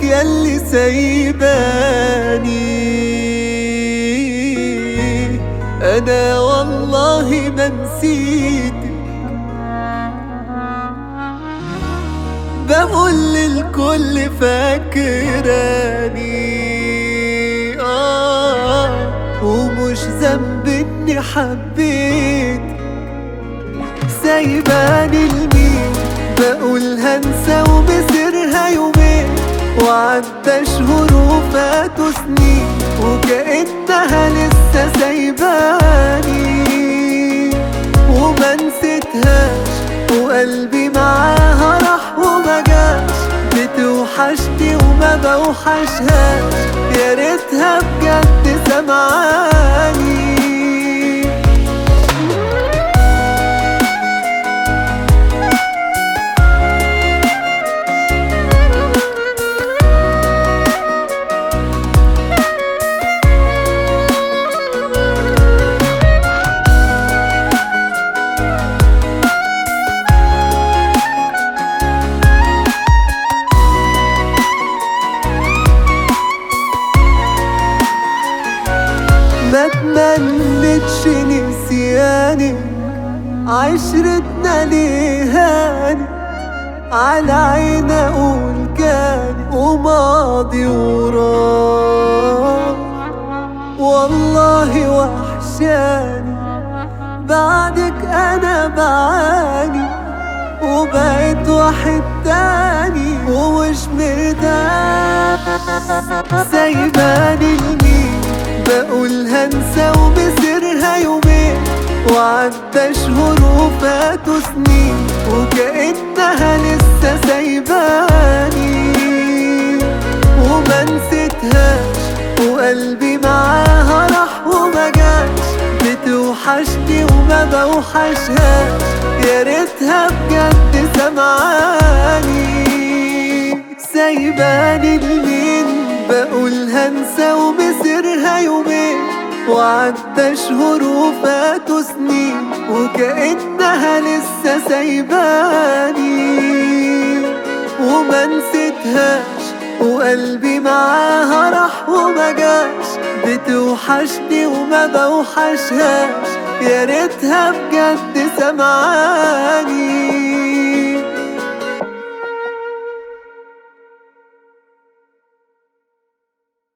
ياللي سايباني. أنا والله ما نسيتك، بقول للكل فاكراني. ومش ذنب اني حبيت، سايباني لمين؟ بقول هنسى ومسيرها يومين، وعدى شهور وفاتوا سنين، وكأنها لسه سايباني. وما نسيتهاش وقلبي معاها راح وما جاش، بتوحشني وما بوحشهاش، يا ريتها بجد سمعاني. ما تمنتش نسياني، عشرتنا ليهاني، على عين اقول كان وماضي وراح. والله وحشاني بعدك انا بعاني، وبقيت واحد تاني ومش مرتاح. سايباني لمين؟ بقول هنسى ومسيرها يومين، وعدى شهور وفاتوا سنين، وكأنها لسه سايباني. وما نسيتهاش وقلبي معاها راح وما جاش، بتوحشني وما بوحشهاش، يا ريتها بجد سمعاني. سايباني لمين؟ بقول هنسى ومسيرها يومين، وعدى شهور وفاتوا سنين، وكأنها لسه سايباني. وما نسيتهاش وقلبي معاها راح وما جاش، بتوحشني وما بوحشهاش، يا ريتها بجد سمعاني.